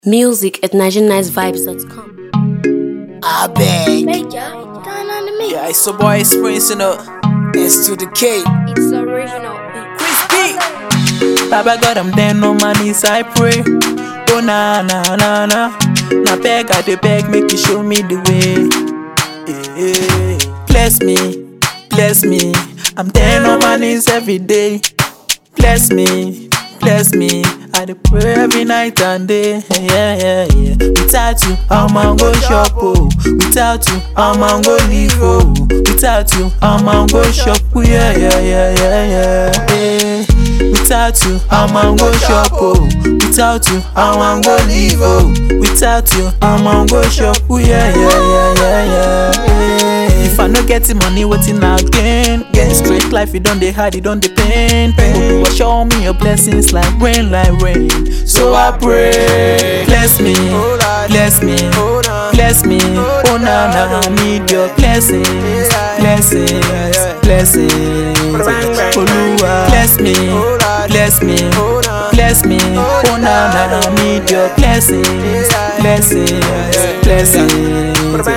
Music at NigerianNiceVibes.com. I beg. Major, down on the me. Yeah, it's a boy experiencing up. S to the K. It's original. Chris B. Baba God, I'm down on my knees, I pray. Oh na na na na. Na beg, I dey beg, make you show me the way. Yeah. Bless me, bless me. I'm down on my knees every day. Bless me, bless me. I dey pray every night and day. Yeah, yeah, yeah. Without you, I'm go shop, oh. Without you, I'm go live, oh. Without you, I'm go shop, oh. Yeah, yeah, yeah, yeah, yeah. Yeah. Without you, I'm go shop, oh. Without you, I'm go live, oh. Without you, I'm go shop, oh. Yeah, yeah, yeah, yeah, yeah, yeah. If I no get the money, waiting again. Get the straight life, it don't dey hard, it don't dey pain. Oh, show me your blessings like rain, like rain. So I pray, bless me, bless me, bless me. Oh na na, I need your blessings, blessings, blessings. Oluwa, bless me, bless me, bless me. Oh na na, I need your blessings, blessings, blessings.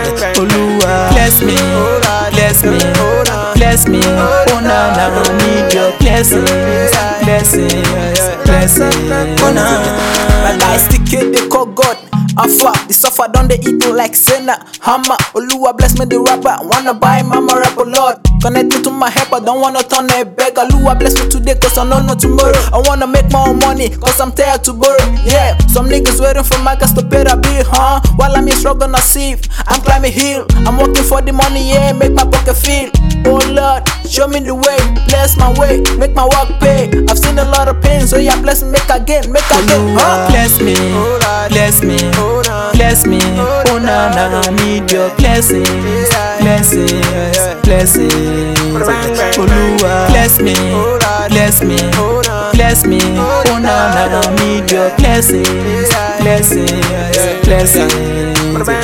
Oluwa, bless me, bless me, bless me. Oh na na, I need your blessings, blessings, blessings. Oh na. My guy stick it, they call God. Alpha, the suffer done they eat like Senna. Hammer, Oluwa bless me the rapper. Wanna buy mama rap a lot. Connect me to my help, I don't wanna turn a beg. Oluwa bless me today, cause I know no tomorrow. I wanna make my own money, cause I'm tired to borrow. Yeah, some niggas waiting for my gas to pay the bill, huh? While I'm here struggling, I see. I'm climbing hill, I'm working for the money, yeah, make my pocket feel. Oh Lord, show me the way, bless my way, make my work pay. I've seen a lot of pain, so yeah, bless me, make again, huh? Bless me, bless me, bless me. Oh na na, I need your blessings, blessings, blessings. Oluwa, bless me, bless me, bless me. Oh na na, I need your blessings, blessings, blessings.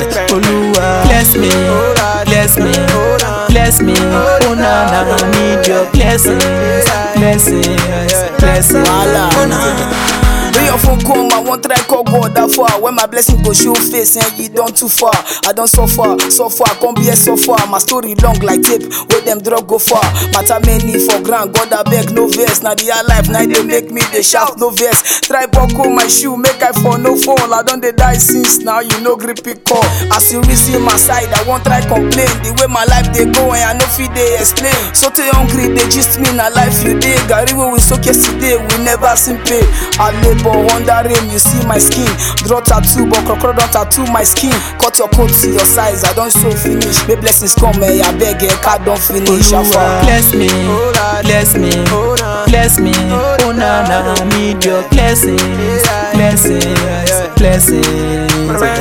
Oluwa, bless me, bless me, bless me. Oh na na, I need your blessings, blessings, blessings. Oh na. When your phone come, I won't try call God that far. When my blessing go show face and you done too far. I don't suffer, I can't be so far. My story long like tape, where them drug go far. Matter many for grand, God I beg no verse. Now the life, now they make me they shout no verse. Try buckle my shoe, make I fall no fall. I don't they die since now, you know grippy call. As you receive my side, I won't try complain. The way my life they go and I know feed they explain. So too hungry, they just mean a life you did. Gary we soak yesterday, we never seen pay. I labor under rain, you see my skin. Draw tattoo, but crocodile don't tattoo my skin. Cut your coat to your size, I don't show finish. May blessings come, I beg, card don't finish. Bless me, bless me, bless me. Oh na na, I need your blessings, blessings, blessings.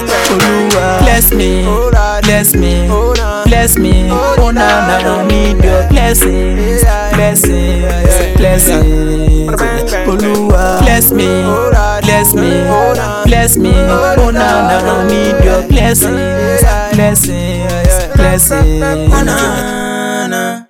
Oluwa, bless me, bless me, bless me. Oh na na, I need your blessings, blessings, blessings. Oluwa, bless me, bless me, bless me. Oh na na, I need your blessings, blessings, blessings. Oh na na.